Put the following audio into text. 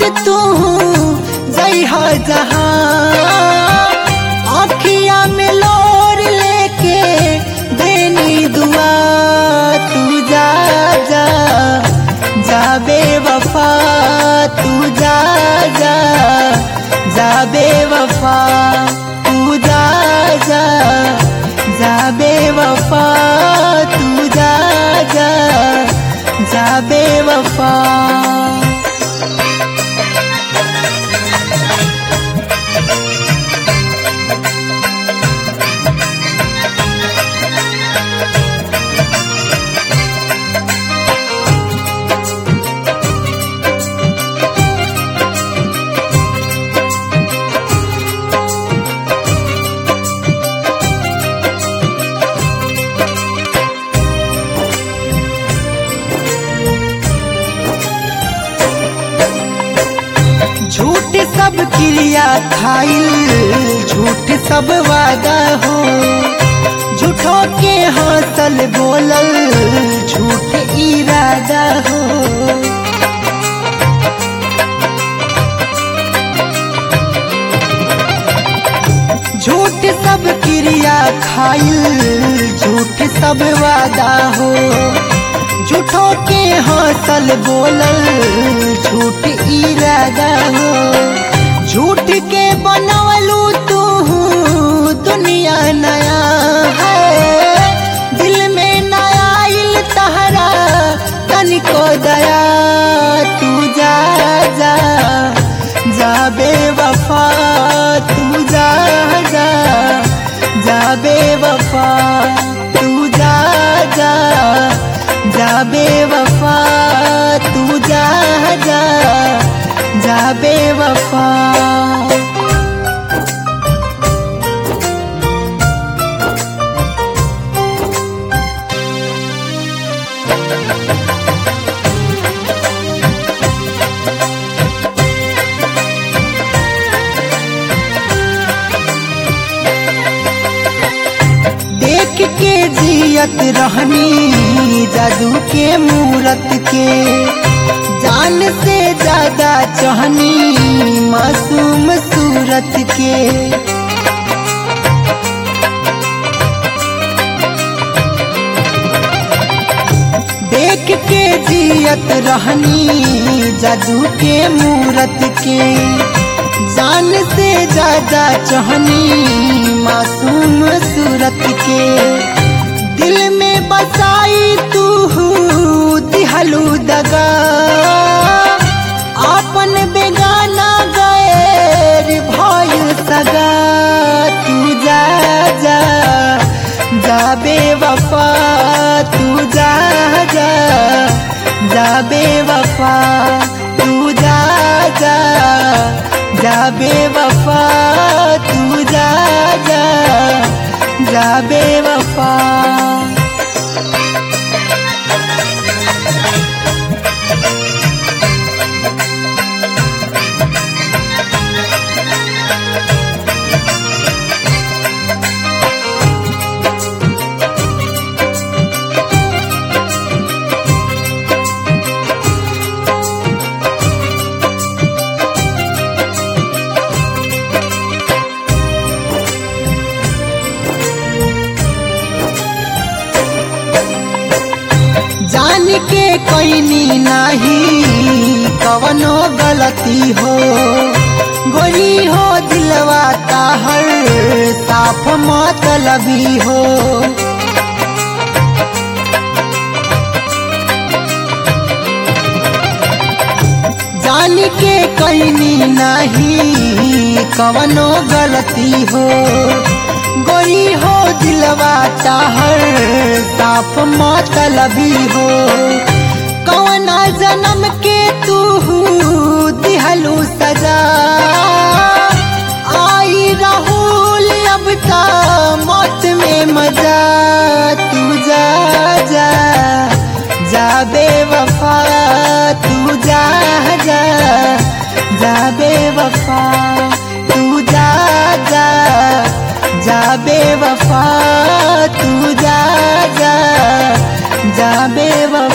तू जइहा जहां आँखिया में लोर लेके देनी दुआ तू जा जा जा बेवफा तू जा जा जा बेवफा तू जा जा जा बेवफा तू जा जा जा बेवफा। झूठ सब क्रिया खाइल झूठ सब वादा हो झूठों के हासिल बोलल झूठ इरादा हो। झूठ सब क्रिया खाइल झूठ सब वादा हो झूठों के हासिल बोलल झूठ इरादा हो। झूठ के बनवलू तू दुनिया नया है दिल में नया आइल तहरा तनिको दया तू जा जा जा बेवफा तू जा जा जा बेवफा तू जा जा जा बेवफा तू जा जा जा बेवफा। देख के जियत रहनी जादू के मूरत के जान से ज्यादा चाहनी मासूम सूरत के। देख के जियत रहनी जादू के मूरत के जान से ज्यादा चाहनी मासूम सूरत के। दिल में बसाई तू दिहलू दगा आपन बेगाना गैर भइल सगा तू जा जा जा बेवफा तू जा जा जा बेवफा तू जा जा जा बेवफा तू जा जा जा बेवफा। जान के कैनी नाही कवनो गलती हो गोरी हो दिलवा ताहर साफ मतलबी हो। जान के कैनी नाही कवनो गलती हो गोरी हो दिलवा ताहर साफ मतलबी हो। कौना जन्म के तू दिहलू सजा आई राहुल अब ता मौत में मजा तू जा जा जा बेवफा तू जा जा जा बेवफा तू जा जा जा बेवफा तू जा जा जा बेवफा।